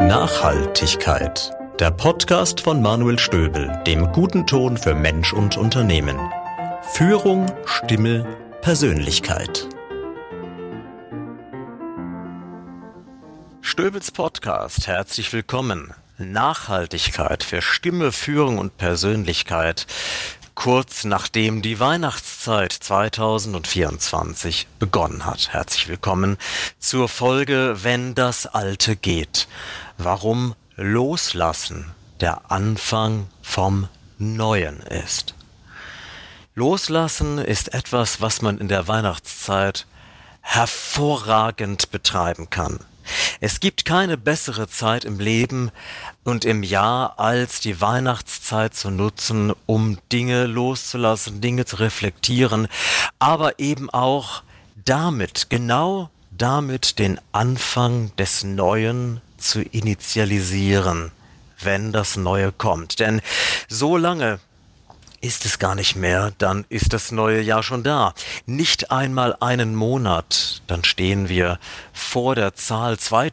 Nachhaltigkeit. Der Podcast von Manuel Stöbel, dem guten Ton für Mensch und Unternehmen. Führung, Stimme, Persönlichkeit. Stöbels Podcast, herzlich willkommen. Nachhaltigkeit für Stimme, Führung und Persönlichkeit. Kurz nachdem die Weihnachtszeit 2024 begonnen hat. Herzlich willkommen zur Folge Wenn das Alte geht. Warum Loslassen der Anfang vom Neuen ist. Loslassen ist etwas, was man in der Weihnachtszeit hervorragend betreiben kann. Es gibt keine bessere Zeit im Leben und im Jahr, als die Weihnachtszeit zu nutzen, um Dinge loszulassen, Dinge zu reflektieren, aber eben auch genau damit den Anfang des Neuen zu initialisieren, wenn das Neue kommt. Denn so lange ist es gar nicht mehr, dann ist das neue Jahr schon da. Nicht einmal einen Monat, dann stehen wir vor der Zahl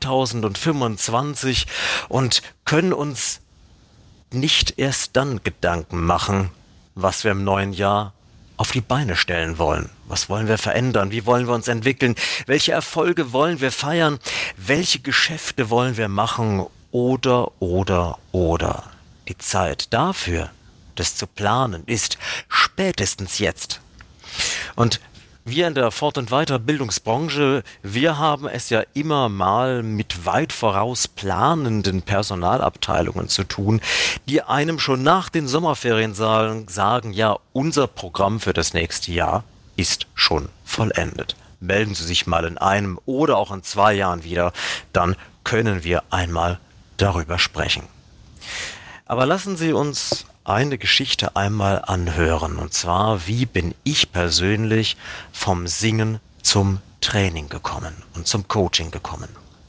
2025 und können uns nicht erst dann Gedanken machen, was wir im neuen Jahr auf die Beine stellen wollen. Was wollen wir verändern? Wie wollen wir uns entwickeln? Welche Erfolge wollen wir feiern? Welche Geschäfte wollen wir machen? Oder. Die Zeit dafür, das zu planen, ist spätestens jetzt. Und wir in der Fort- und Weiterbildungsbranche, wir haben es ja immer mal mit weit voraus planenden Personalabteilungen zu tun, die einem schon nach den Sommerferien sagen, ja, unser Programm für das nächste Jahr ist schon vollendet. Melden Sie sich mal in einem oder auch in 2 Jahren wieder, dann können wir einmal darüber sprechen. Aber lassen Sie uns eine Geschichte einmal anhören, und zwar, wie bin ich persönlich vom Singen zum Training gekommen und zum Coaching gekommen.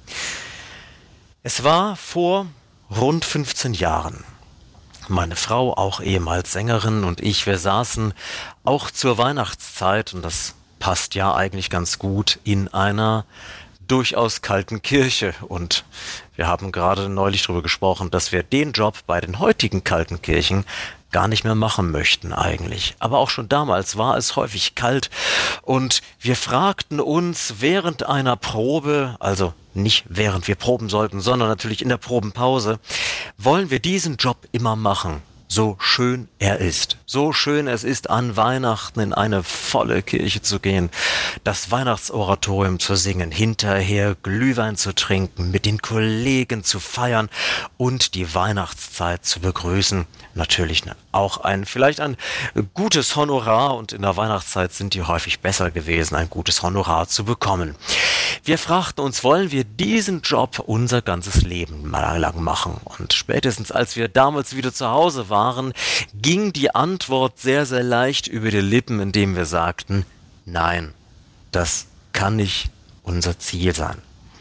Es war vor rund 15 Jahren. Meine Frau, auch ehemals Sängerin, und ich, wir saßen auch zur Weihnachtszeit, und das passt ja eigentlich ganz gut, in einer durchaus kalten Kirche, und wir haben gerade neulich darüber gesprochen, dass wir den Job bei den heutigen kalten Kirchen gar nicht mehr machen möchten eigentlich. Aber auch schon damals war es häufig kalt und wir fragten uns während einer Probe, also nicht während wir proben sollten, sondern natürlich in der Probenpause, wollen wir diesen Job immer machen? So schön er ist. So schön es ist, an Weihnachten in eine volle Kirche zu gehen, das Weihnachtsoratorium zu singen, hinterher Glühwein zu trinken, mit den Kollegen zu feiern und die Weihnachtszeit zu begrüßen. Natürlich auch vielleicht ein gutes Honorar, und in der Weihnachtszeit sind die häufig besser gewesen, ein gutes Honorar zu bekommen. Wir fragten uns, wollen wir diesen Job unser ganzes Leben lang machen? Und spätestens als wir damals wieder zu Hause waren, ging die Antwort sehr, sehr leicht über die Lippen, indem wir sagten, nein, das kann nicht unser Ziel sein.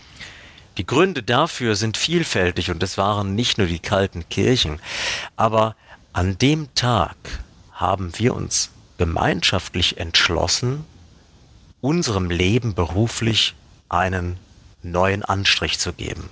Die Gründe dafür sind vielfältig, und es waren nicht nur die kalten Kirchen, aber an dem Tag haben wir uns gemeinschaftlich entschlossen, unserem Leben beruflich einen neuen Anstrich zu geben.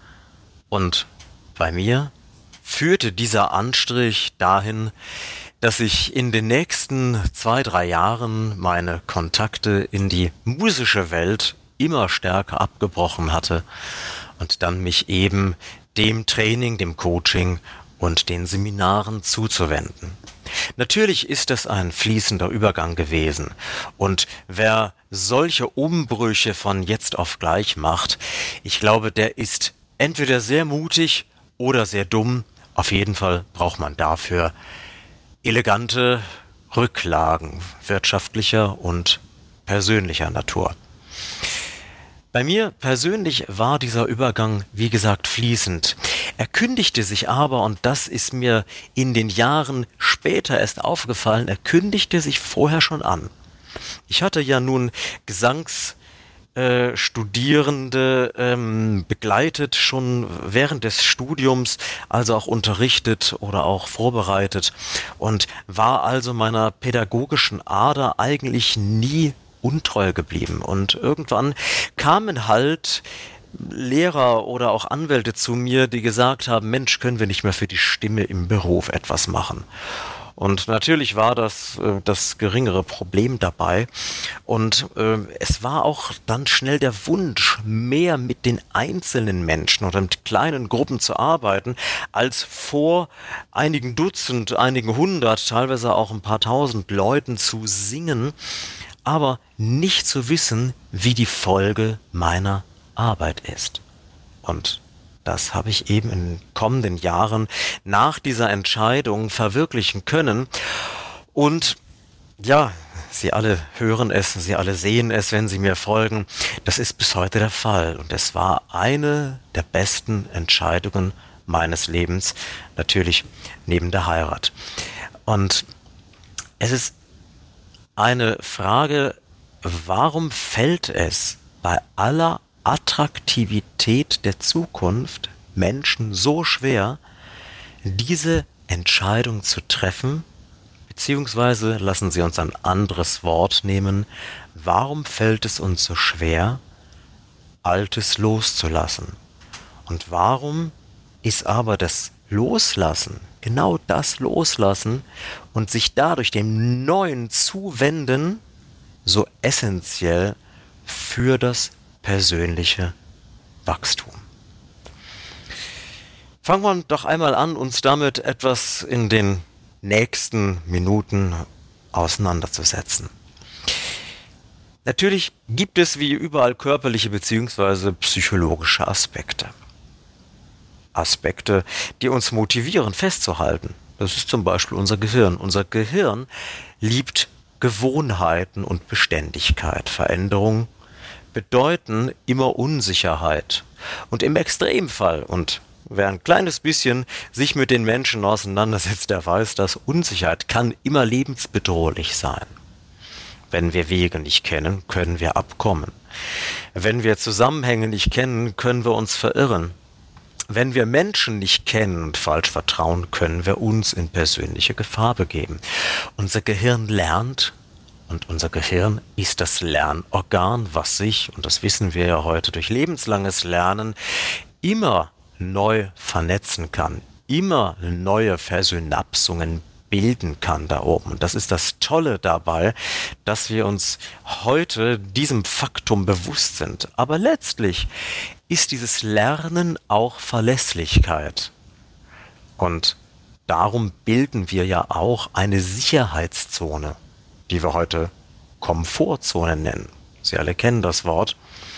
Und bei mir führte dieser Anstrich dahin, dass ich in den nächsten 2-3 Jahren meine Kontakte in die musische Welt immer stärker abgebrochen hatte und dann mich eben dem Training, dem Coaching und den Seminaren zuzuwenden. Natürlich ist es ein fließender Übergang gewesen, und wer solche Umbrüche von jetzt auf gleich macht, ich glaube, der ist entweder sehr mutig oder sehr dumm. Auf jeden Fall braucht man dafür elegante Rücklagen wirtschaftlicher und persönlicher Natur. Bei mir persönlich war dieser Übergang, wie gesagt, fließend. Er kündigte sich aber, und das ist mir in den Jahren später erst aufgefallen, er kündigte sich vorher schon an. Ich hatte ja nun Studierende begleitet, schon während des Studiums, also auch unterrichtet oder auch vorbereitet, und war also meiner pädagogischen Ader eigentlich nie untreu geblieben. Und irgendwann kamen halt Lehrer oder auch Anwälte zu mir, die gesagt haben, Mensch, können wir nicht mehr für die Stimme im Beruf etwas machen? Und natürlich war das geringere Problem dabei. Und es war auch dann schnell der Wunsch, mehr mit den einzelnen Menschen oder mit kleinen Gruppen zu arbeiten, als vor einigen Dutzend, einigen hundert, teilweise auch ein paar tausend Leuten zu singen, aber nicht zu wissen, wie die Folge meiner Arbeit ist. Und das habe ich eben in den kommenden Jahren nach dieser Entscheidung verwirklichen können. Und ja, Sie alle hören es, Sie alle sehen es, wenn Sie mir folgen. Das ist bis heute der Fall. Und es war eine der besten Entscheidungen meines Lebens, natürlich neben der Heirat. Und es ist eine Frage, warum fällt es bei aller Attraktivität der Zukunft Menschen so schwer, diese Entscheidung zu treffen, beziehungsweise lassen Sie uns ein anderes Wort nehmen, warum fällt es uns so schwer, Altes loszulassen? Und warum ist aber das Loslassen, genau das Loslassen und sich dadurch dem Neuen zuwenden, so essentiell für das persönliche Wachstum? Fangen wir doch einmal an, uns damit etwas in den nächsten Minuten auseinanderzusetzen. Natürlich gibt es wie überall körperliche bzw. psychologische Aspekte. Aspekte, die uns motivieren, festzuhalten. Das ist zum Beispiel unser Gehirn. Unser Gehirn liebt Gewohnheiten und Beständigkeit. Veränderungen bedeuten immer Unsicherheit. Und im Extremfall, und wer ein kleines bisschen sich mit den Menschen auseinandersetzt, der weiß, dass Unsicherheit kann immer lebensbedrohlich sein. Wenn wir Wege nicht kennen, können wir abkommen. Wenn wir Zusammenhänge nicht kennen, können wir uns verirren. Wenn wir Menschen nicht kennen und falsch vertrauen, können wir uns in persönliche Gefahr begeben. Unser Gehirn lernt und unser Gehirn ist das Lernorgan, was sich, und das wissen wir ja heute durch lebenslanges Lernen, immer neu vernetzen kann, immer neue Versynapsungen bilden kann da oben. Und das ist das Tolle dabei, dass wir uns heute diesem Faktum bewusst sind. Aber letztlich ist dieses Lernen auch Verlässlichkeit. Und darum bilden wir ja auch eine Sicherheitszone, die wir heute Komfortzone nennen. Sie alle kennen das Wort.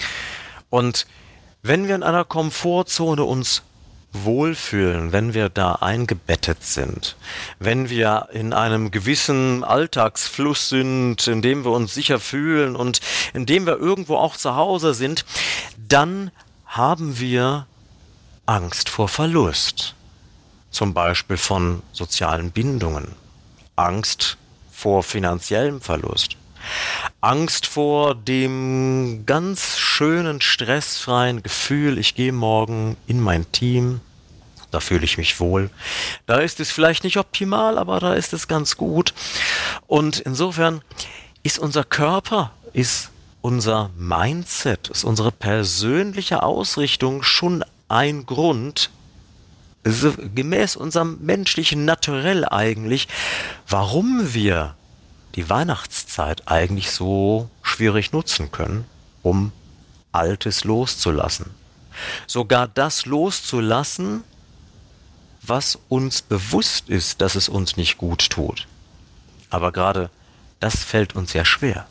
Und wenn wir in einer Komfortzone uns wohlfühlen, wenn wir da eingebettet sind, wenn wir in einem gewissen Alltagsfluss sind, in dem wir uns sicher fühlen und in dem wir irgendwo auch zu Hause sind, dann haben wir Angst vor Verlust, zum Beispiel von sozialen Bindungen, Angst vor finanziellem Verlust, Angst vor dem ganz schönen, stressfreien Gefühl, ich gehe morgen in mein Team, da fühle ich mich wohl. Da ist es vielleicht nicht optimal, aber da ist es ganz gut. Und insofern ist unser Körper, ist unser Mindset, ist unsere persönliche Ausrichtung schon ein Grund, gemäß unserem menschlichen Naturell eigentlich, warum wir die Weihnachtszeit eigentlich so schwierig nutzen können, um Altes loszulassen. Sogar das loszulassen, was uns bewusst ist, dass es uns nicht gut tut. Aber gerade das fällt uns ja schwer.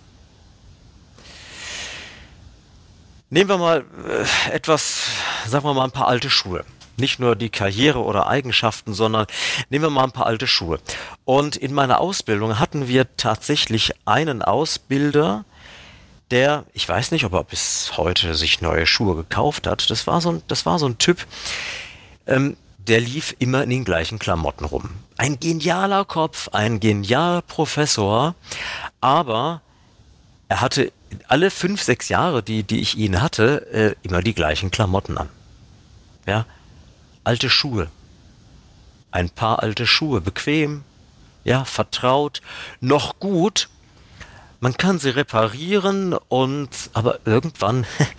Nehmen wir mal sagen wir mal ein paar alte Schuhe. Nicht nur die Karriere oder Eigenschaften, sondern nehmen wir mal ein paar alte Schuhe. Und in meiner Ausbildung hatten wir tatsächlich einen Ausbilder, der, ich weiß nicht, ob er bis heute sich neue Schuhe gekauft hat. Das war so ein Typ, der lief immer in den gleichen Klamotten rum. Ein genialer Kopf, ein genialer Professor, aber er hatte alle 5, 6 Jahre, die ich ihn hatte, immer die gleichen Klamotten an. Ja, alte Schuhe. Ein paar alte Schuhe, bequem, ja, vertraut, noch gut. Man kann sie reparieren aber irgendwann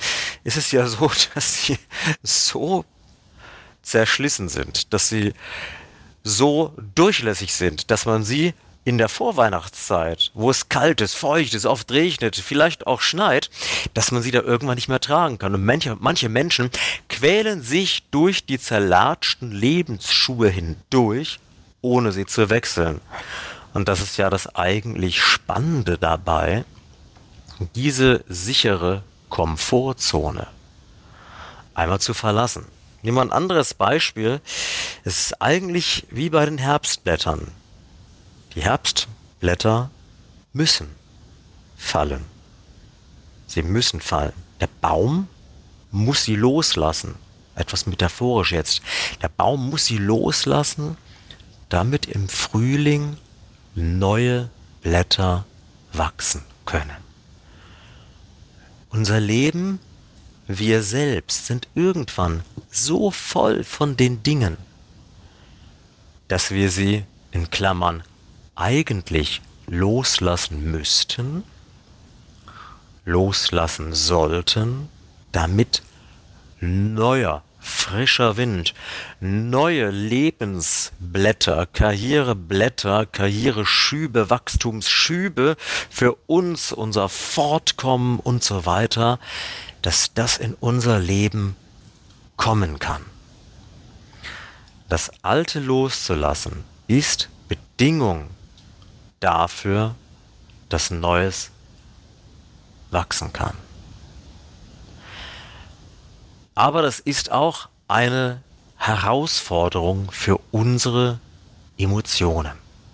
ist es ja so, dass sie so zerschlissen sind, dass sie so durchlässig sind, dass man sie in der Vorweihnachtszeit, wo es kalt ist, feucht ist, oft regnet, vielleicht auch schneit, dass man sie da irgendwann nicht mehr tragen kann. Und manche Menschen quälen sich durch die zerlatschten Lebensschuhe hindurch, ohne sie zu wechseln. Und das ist ja das eigentlich Spannende dabei, diese sichere Komfortzone einmal zu verlassen. Nehmen wir ein anderes Beispiel. Es ist eigentlich wie bei den Herbstblättern. Die Herbstblätter müssen fallen. Sie müssen fallen. Der Baum muss sie loslassen. Etwas metaphorisch jetzt. Der Baum muss sie loslassen, damit im Frühling neue Blätter wachsen können. Unser Leben, wir selbst sind irgendwann so voll von den Dingen, dass wir sie in Klammern eigentlich loslassen müssten, loslassen sollten, damit neuer, frischer Wind, neue Lebensblätter, Karriereblätter, Karriereschübe, Wachstumsschübe für uns, unser Fortkommen und so weiter, dass das in unser Leben kommen kann. Das Alte loszulassen ist Bedingung dafür, dass Neues wachsen kann. Aber das ist auch eine Herausforderung für unsere Emotionen.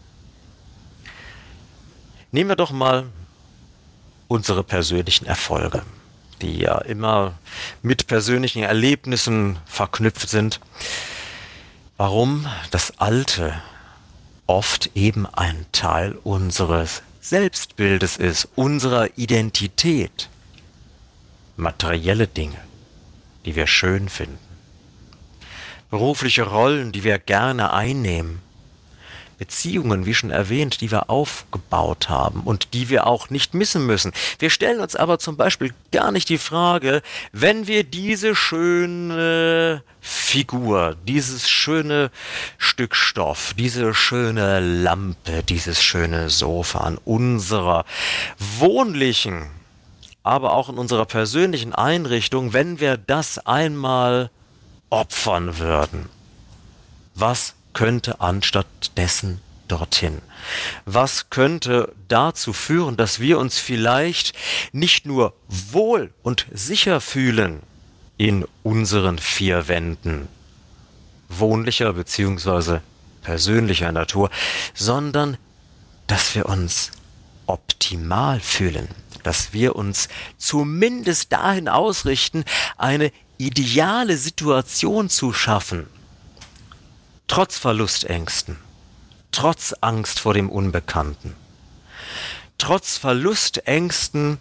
Nehmen wir doch mal unsere persönlichen Erfolge, die ja immer mit persönlichen Erlebnissen verknüpft sind. Warum das Alte oft eben ein Teil unseres Selbstbildes ist, unserer Identität. Materielle Dinge, die wir schön finden. Berufliche Rollen, die wir gerne einnehmen. Beziehungen, wie schon erwähnt, die wir aufgebaut haben und die wir auch nicht missen müssen. Wir stellen uns aber zum Beispiel gar nicht die Frage, wenn wir diese schöne Figur, dieses schöne Stück Stoff, diese schöne Lampe, dieses schöne Sofa an unserer wohnlichen, aber auch in unserer persönlichen Einrichtung, wenn wir das einmal opfern würden, was könnte anstatt dessen dorthin? Was könnte dazu führen, dass wir uns vielleicht nicht nur wohl und sicher fühlen in unseren vier Wänden, wohnlicher bzw. persönlicher Natur, sondern dass wir uns optimal fühlen, dass wir uns zumindest dahin ausrichten, eine ideale Situation zu schaffen, trotz Verlustängsten, trotz Angst vor dem Unbekannten, trotz Verlustängsten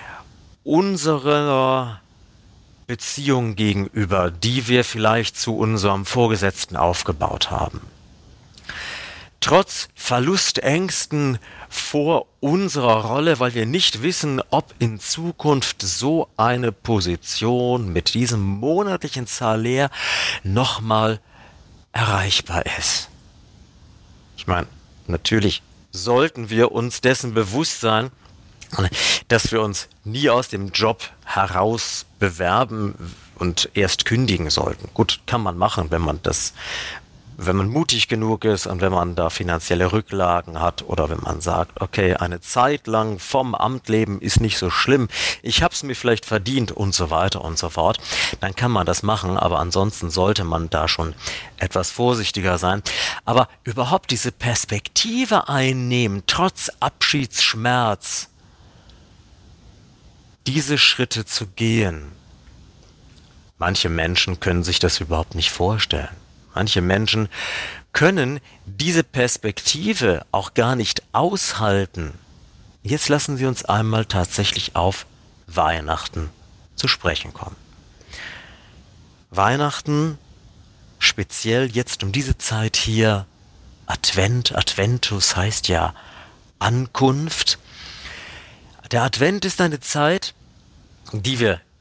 unserer Beziehung gegenüber, die wir vielleicht zu unserem Vorgesetzten aufgebaut haben, trotz Verlustängsten vor unserer Rolle, weil wir nicht wissen, ob in Zukunft so eine Position mit diesem monatlichen Salär nochmal erreichbar ist. Ich meine, natürlich sollten wir uns dessen bewusst sein, dass wir uns nie aus dem Job heraus bewerben und erst kündigen sollten. Gut, kann man machen, wenn man mutig genug ist und wenn man da finanzielle Rücklagen hat oder wenn man sagt, okay, eine Zeit lang vom Amt leben ist nicht so schlimm, ich habe es mir vielleicht verdient und so weiter und so fort, dann kann man das machen, aber ansonsten sollte man da schon etwas vorsichtiger sein. Aber überhaupt diese Perspektive einnehmen, trotz Abschiedsschmerz, diese Schritte zu gehen. Manche Menschen können sich das überhaupt nicht vorstellen. Manche Menschen können diese Perspektive auch gar nicht aushalten. Jetzt lassen Sie uns einmal tatsächlich auf Weihnachten zu sprechen kommen. Weihnachten, speziell jetzt um diese Zeit hier, Adventus heißt ja Ankunft. Der Advent ist eine Zeit, die wir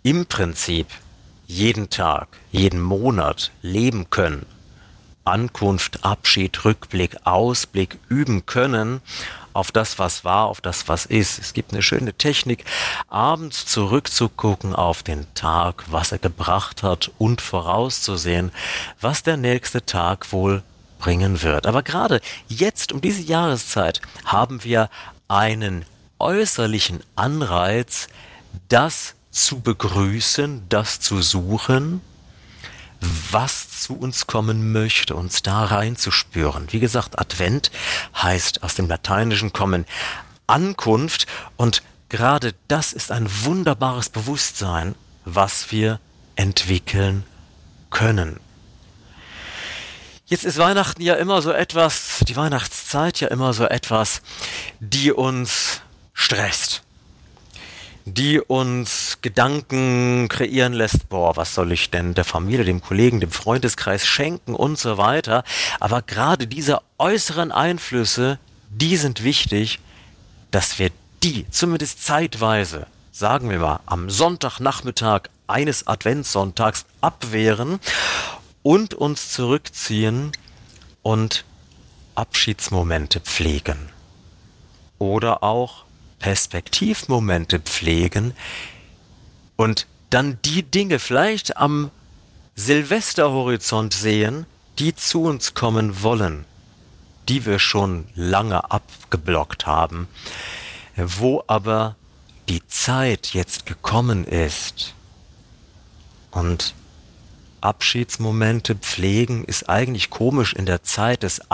im Prinzip jeden Tag, jeden Monat leben können, Ankunft, Abschied, Rückblick, Ausblick üben können auf das, was war, auf das, was ist. Es gibt eine schöne Technik, abends zurückzugucken auf den Tag, was er gebracht hat und vorauszusehen, was der nächste Tag wohl bringen wird. Aber gerade jetzt um diese Jahreszeit haben wir einen äußerlichen Anreiz, das zu begrüßen, das zu suchen, was zu uns kommen möchte, uns da reinzuspüren. Wie gesagt, Advent heißt aus dem Lateinischen kommen Ankunft, und gerade das ist ein wunderbares Bewusstsein, was wir entwickeln können. Jetzt ist Weihnachten ja immer so etwas, die Weihnachtszeit ja immer so etwas, die uns stresst, die uns Gedanken kreieren lässt, boah, was soll ich denn der Familie, dem Kollegen, dem Freundeskreis schenken und so weiter. Aber gerade diese äußeren Einflüsse, die sind wichtig, dass wir die zumindest zeitweise, sagen wir mal, am Sonntagnachmittag eines Adventssonntags abwehren und uns zurückziehen und Abschiedsmomente pflegen. Oder auch Perspektivmomente pflegen und dann die Dinge vielleicht am Silvesterhorizont sehen, die zu uns kommen wollen, die wir schon lange abgeblockt haben, wo aber die Zeit jetzt gekommen ist. Und Abschiedsmomente pflegen ist eigentlich komisch in der Zeit des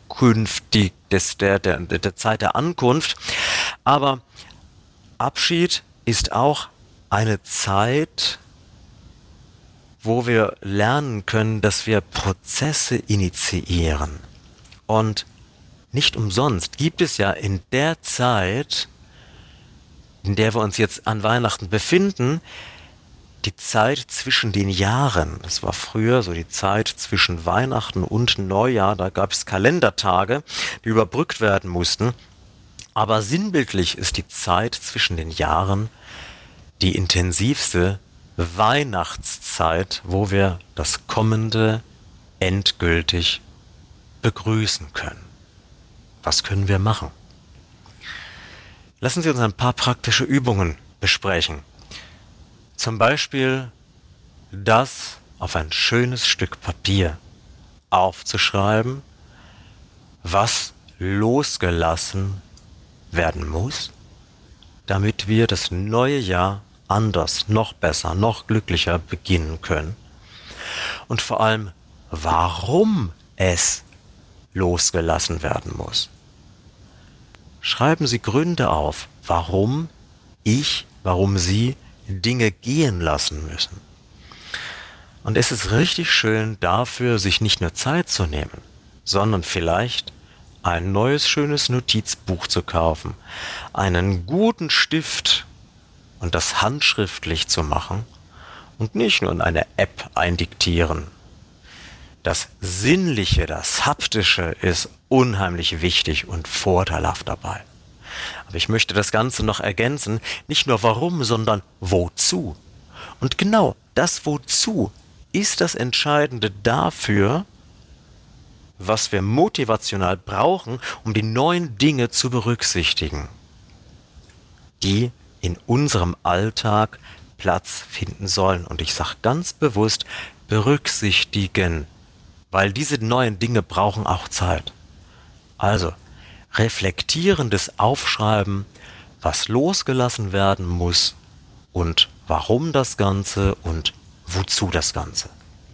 der Zeit der Ankunft. Aber Abschied ist auch eine Zeit, wo wir lernen können, dass wir Prozesse initiieren. Und nicht umsonst gibt es ja in der Zeit, in der wir uns jetzt an Weihnachten befinden, die Zeit zwischen den Jahren. Das war früher so die Zeit zwischen Weihnachten und Neujahr. Da gab es Kalendertage, die überbrückt werden mussten. Aber sinnbildlich ist die Zeit zwischen den Jahren die intensivste Weihnachtszeit, wo wir das Kommende endgültig begrüßen können. Was können wir machen? Lassen Sie uns ein paar praktische Übungen besprechen. Zum Beispiel das auf ein schönes Stück Papier aufzuschreiben, was losgelassen werden muss, damit wir das neue Jahr anders, noch besser, noch glücklicher beginnen können. Und vor allem, warum es losgelassen werden muss. Schreiben Sie Gründe auf, warum Sie Dinge gehen lassen müssen. Und es ist richtig schön dafür, sich nicht nur Zeit zu nehmen, sondern vielleicht ein neues, schönes Notizbuch zu kaufen, einen guten Stift und das handschriftlich zu machen und nicht nur in eine App eindiktieren. Das Sinnliche, das Haptische ist unheimlich wichtig und vorteilhaft dabei. Aber ich möchte das Ganze noch ergänzen, nicht nur warum, sondern wozu. Und genau das Wozu ist das Entscheidende dafür, was wir motivational brauchen, um die neuen Dinge zu berücksichtigen, die in unserem Alltag Platz finden sollen. Und ich sage ganz bewusst berücksichtigen, weil diese neuen Dinge brauchen auch Zeit. Also reflektierendes Aufschreiben, was losgelassen werden muss und warum das Ganze und wozu das Ganze.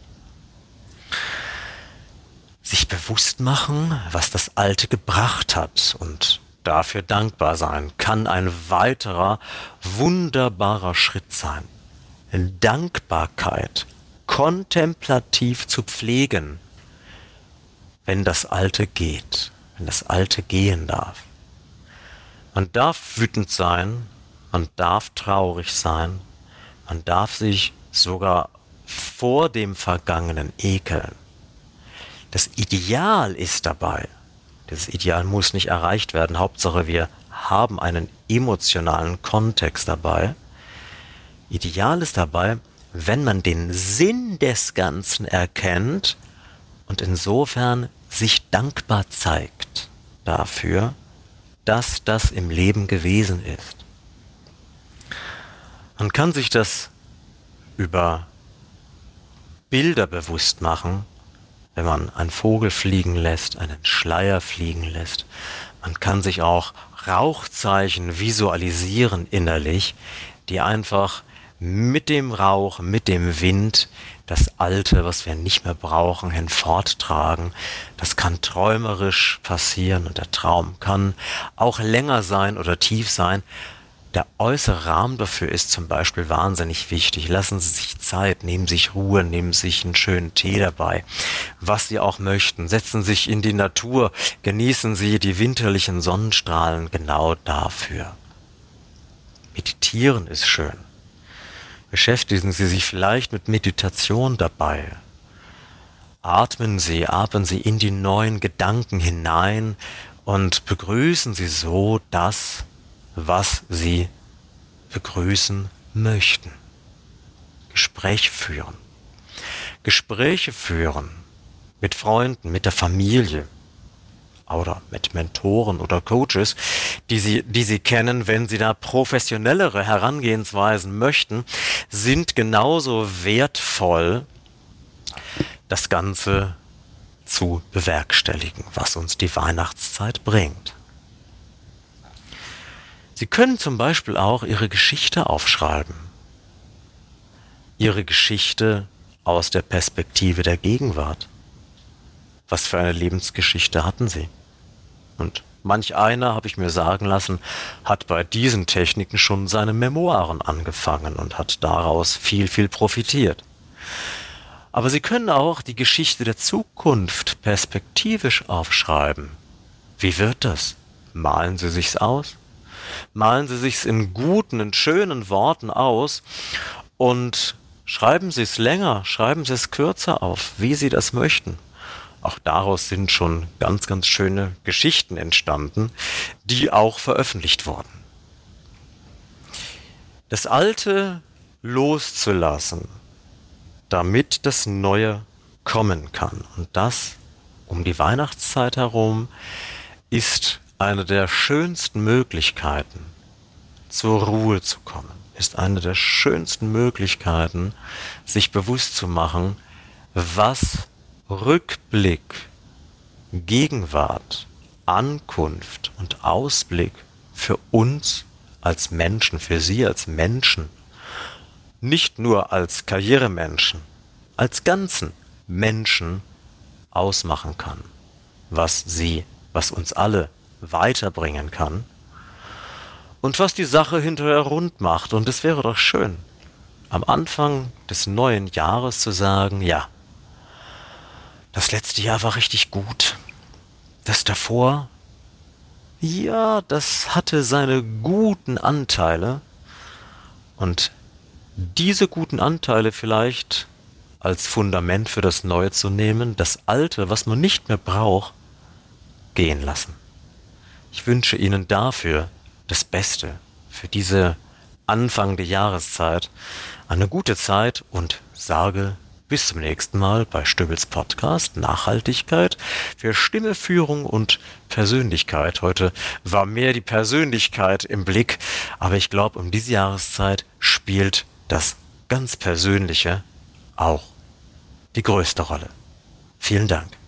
Sich bewusst machen, was das Alte gebracht hat und dafür dankbar sein, kann ein weiterer wunderbarer Schritt sein. Dankbarkeit kontemplativ zu pflegen, wenn das Alte geht, wenn das Alte gehen darf. Man darf wütend sein, man darf traurig sein, man darf sich sogar vor dem Vergangenen ekeln. Das Ideal ist dabei, das Ideal muss nicht erreicht werden, Hauptsache wir haben einen emotionalen Kontext dabei, Ideal ist dabei, wenn man den Sinn des Ganzen erkennt und insofern sich dankbar zeigt dafür, dass das im Leben gewesen ist. Man kann sich das über Bilder bewusst machen, wenn man einen Vogel fliegen lässt, einen Schleier fliegen lässt. Man kann sich auch Rauchzeichen visualisieren innerlich, die einfach mit dem Rauch, mit dem Wind das Alte, was wir nicht mehr brauchen, hinforttragen. Das kann träumerisch passieren und der Traum kann auch länger sein oder tief sein. Der äußere Rahmen dafür ist zum Beispiel wahnsinnig wichtig. Lassen Sie sich Zeit, nehmen Sie sich Ruhe, nehmen Sie sich einen schönen Tee dabei, was Sie auch möchten. Setzen Sie sich in die Natur, genießen Sie die winterlichen Sonnenstrahlen genau dafür. Meditieren ist schön. Beschäftigen Sie sich vielleicht mit Meditation dabei. Atmen Sie in die neuen Gedanken hinein und begrüßen Sie so das, was Sie begrüßen möchten. Gespräche führen mit Freunden, mit der Familie oder mit Mentoren oder Coaches, die Sie kennen, wenn Sie da professionellere Herangehensweisen möchten, sind genauso wertvoll, das Ganze zu bewerkstelligen, was uns die Weihnachtszeit bringt. Sie können zum Beispiel auch Ihre Geschichte aufschreiben. Ihre Geschichte aus der Perspektive der Gegenwart. Was für eine Lebensgeschichte hatten Sie? Und manch einer, habe ich mir sagen lassen, hat bei diesen Techniken schon seine Memoiren angefangen und hat daraus viel, viel profitiert. Aber Sie können auch die Geschichte der Zukunft perspektivisch aufschreiben. Wie wird das? Malen Sie sich's aus? Malen Sie sich's in guten, in schönen Worten aus und schreiben Sie es länger, schreiben Sie es kürzer auf, wie Sie das möchten. Auch daraus sind schon ganz, ganz schöne Geschichten entstanden, die auch veröffentlicht wurden. Das Alte loszulassen, damit das Neue kommen kann. Und das um die Weihnachtszeit herum ist eine der schönsten Möglichkeiten, zur Ruhe zu kommen. Ist eine der schönsten Möglichkeiten, sich bewusst zu machen, was Rückblick, Gegenwart, Ankunft und Ausblick für uns als Menschen, für Sie als Menschen, nicht nur als Karrieremenschen, als ganzen Menschen ausmachen kann, was uns alle weiterbringen kann und was die Sache hinterher rund macht. Und es wäre doch schön, am Anfang des neuen Jahres zu sagen, ja, das letzte Jahr war richtig gut. Das davor, ja, das hatte seine guten Anteile. Und diese guten Anteile vielleicht als Fundament für das Neue zu nehmen, das Alte, was man nicht mehr braucht, gehen lassen. Ich wünsche Ihnen dafür das Beste, für diese Anfang der Jahreszeit, eine gute Zeit und sage bis zum nächsten Mal bei Stöbels Podcast Nachhaltigkeit für Stimme, Führung und Persönlichkeit. Heute war mehr die Persönlichkeit im Blick, aber ich glaube, um diese Jahreszeit spielt das ganz Persönliche auch die größte Rolle. Vielen Dank.